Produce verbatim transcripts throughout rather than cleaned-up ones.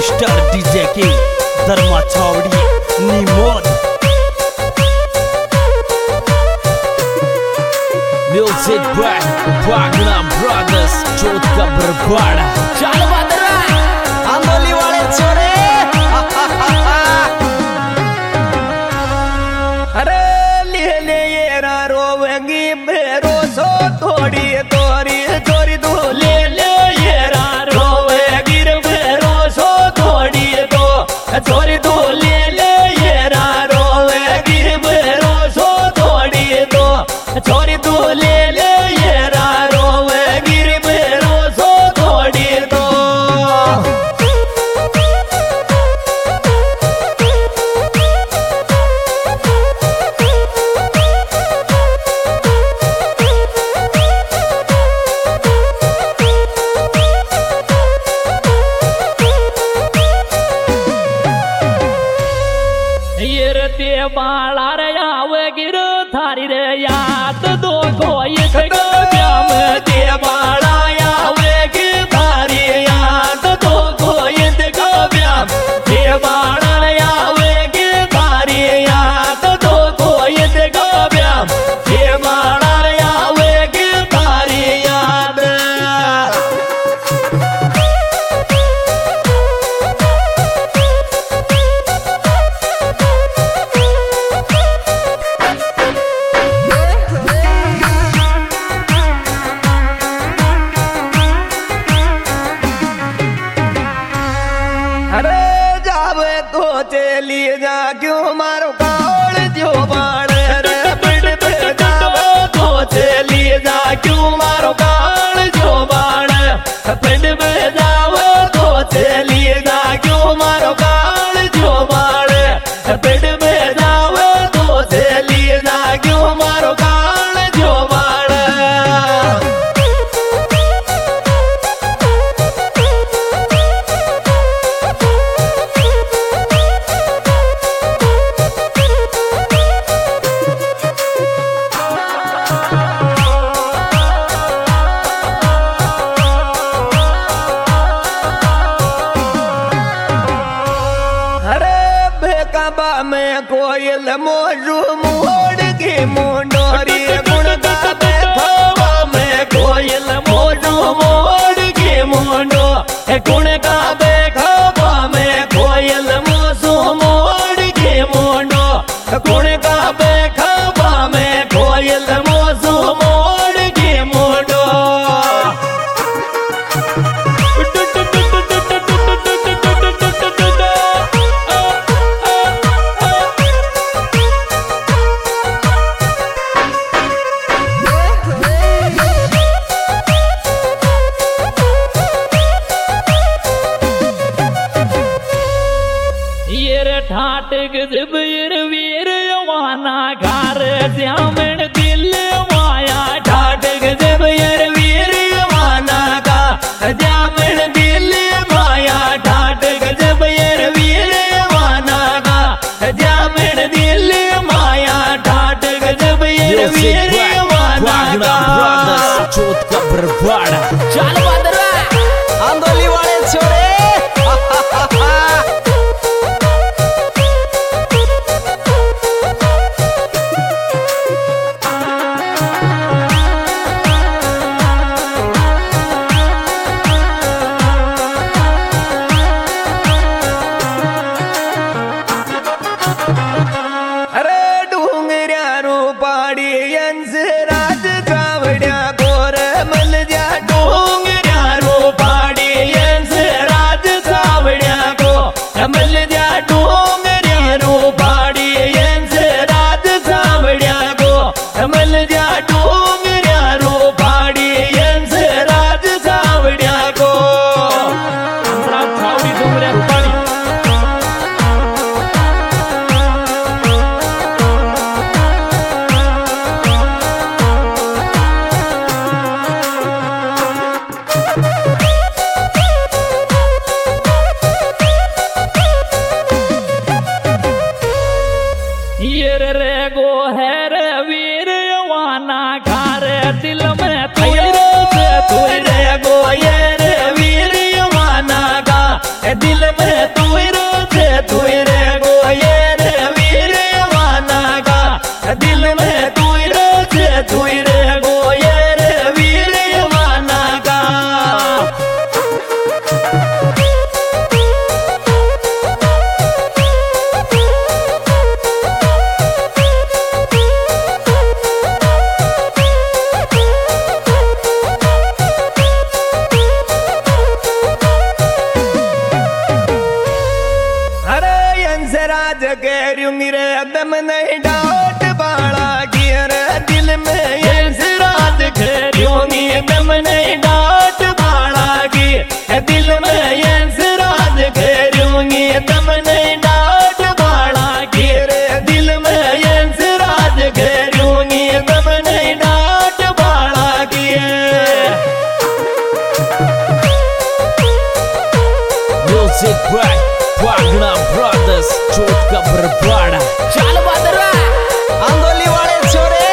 Mister DJ की धर्मा छावड़ी निमोद म्यूजिक बाय वागना ब्रदर्स जोत का बरबाड़ा चल बदरा आंदोली वाले छोरे अरे ले ले ये ना रोवेंगी बेरोसो थोड़ी तोरी चोरी तू ले ले ये ना रोवेंगी बेरोसो थोड़ी तो चोरी तू ले ले ये ना रोवेंगी बेरोसो थोड़ी तो चोरी तू ले ले ये ना रोवेंगी बेरोसो थोड़ी तो बाला रे आवे गिर थारी रे याद दो कोई ब्याम दे बाला आवे गिर थारी याद दो कोई ब्याम दे बाला आवे गिर थारी याद दो कोई ब्याम दे बाला आवे गिर थारी याद अरे जावे तो चली जा क्यों मारो कावड़ जो बाण रे पिंड पे जावे तो चली जा क्यों मारो कावड़ जो बाण पिंड पे जावे तो चली जा क्यों मारो कावड़ जो बाण पिंड पे जावे तो चली जा क्यों मारो कावड़ जो बाण काबा में कोयल मोरू मोड़ के मुंडोरी गुण गाते खाबा में कोयल मोरू मोड़ के मुंडो गुण गाते खाबा में कोयल मोसू मोड़ के मुंडो गुण गाते खाबा में कोयल मोसू मोड़ के मुंडो ठाट गजबीर वीर वाना घर श्यामण दिल माया ठाट गजबीर वीर वाना का श्यामण दिल माया ठाट गजबीर वीर वाना का श्यामण दिल माया ठाट गजबीर वीर वाना का जोत का बरबाड़ा चल बदरा आंदोली वाले छोरे पाड़ी राज कावड़िया गोर मल जा डोंगर में यंस राज खेरूंगी दम नहीं डांट बाड़ा की दिल में यंस राज खेरूंगी दम नहीं डांट बाड़ा की रे दिल में यंस राज खेरूंगी दम नहीं डांट बाड़ा की Music by Wagner Brothers चोट का बरबाड़ा चल बदरा अंगोली वाले छोरे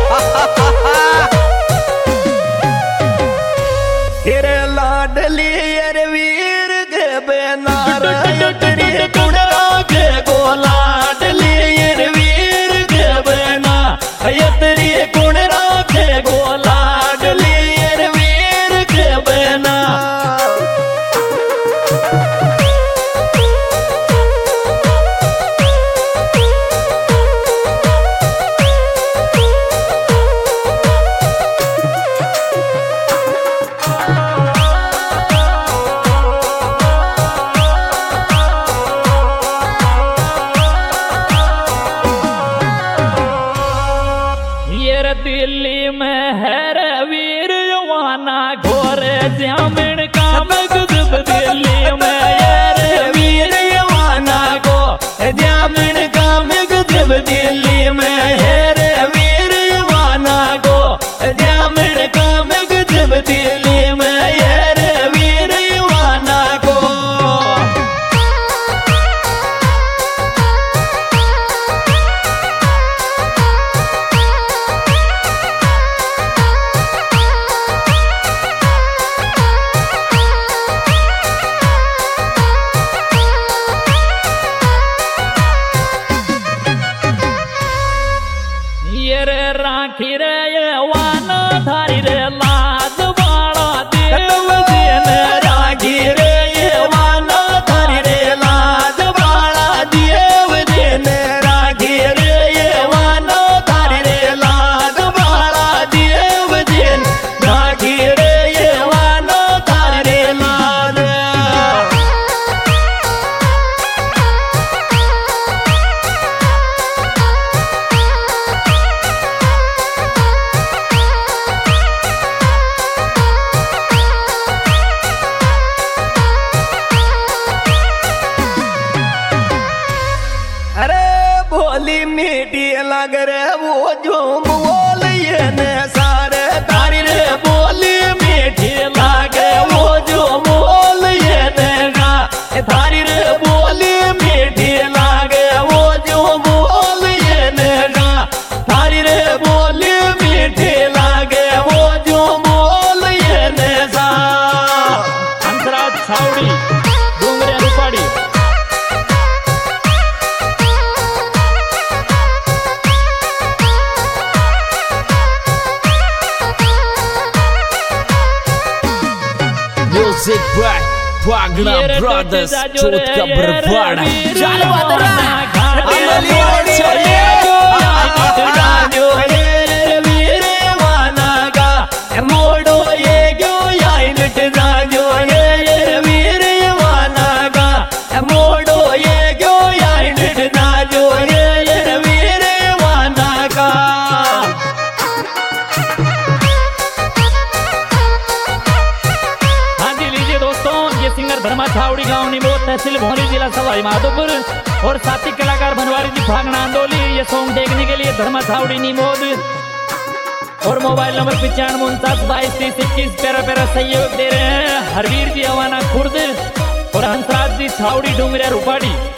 तेरे लाडली अरे वीर के बेनार तेरी कुड़ा के गोला लाडली अरे वीर के बेना तेरी कुड़ा के गोला लाडली अरे वीर के बेना दिल्ली में है रे वीर यवाना घोर जामिन काम गुजब दिल्ली में है रे वीर यवाना को जामिन काम गुजब दिल्ली में है रे वीर यवाना को जामिन काम गुजब दिल्ली में है रे वीर यवाना को राखी रे ये वाना थारी रे लाज बाड़ा देव दिन राखी रे ये वाना थारी रे लाज बाड़ा देव दिन राखी रे ये वाना थारी रे लाज बाड़ा देव दिन राखी रे ये वाना थारी रे लाज अरे बोली मीठी लग रे वो झूम बोल ये ने सारे तारी रे बोली मीठी लगे वो झूम बोल ये ने गा तारी रे बोली मीठी लगे वो झूम बोल ये ने गा तारी रे बोली मीठी लगे वो झूम बोल ये ने सा अंतराज छावड़ी Dongre रुपाड़ी Music by Wagner Brothers चोट का बरबाड़ा चल बदरा अंगोली वाले छोरे वीर वाना का मोड़ो ये क्यों आई लट जाजो ये वीर वाना का मोड़ो ये क्यों आई लट जाजो ये वीर वाना का सिंगर धर्मा छावड़ी गांव निमो तहसील भौली जिला सवाई माधोपुर और साथी कलाकार बनवारी जी भागना आंदोली ये सॉन्ग देखने के लिए धर्मा छावड़ी निमोद और मोबाइल नंबर पिचानवे उनचास बाईस तीस इक्कीस पैरा पैरा सहयोग दे रहे हैं हरवीर जी अवाना खुर्द और हंसराज जी छावड़ी डूंगरिया रुपाड़ी।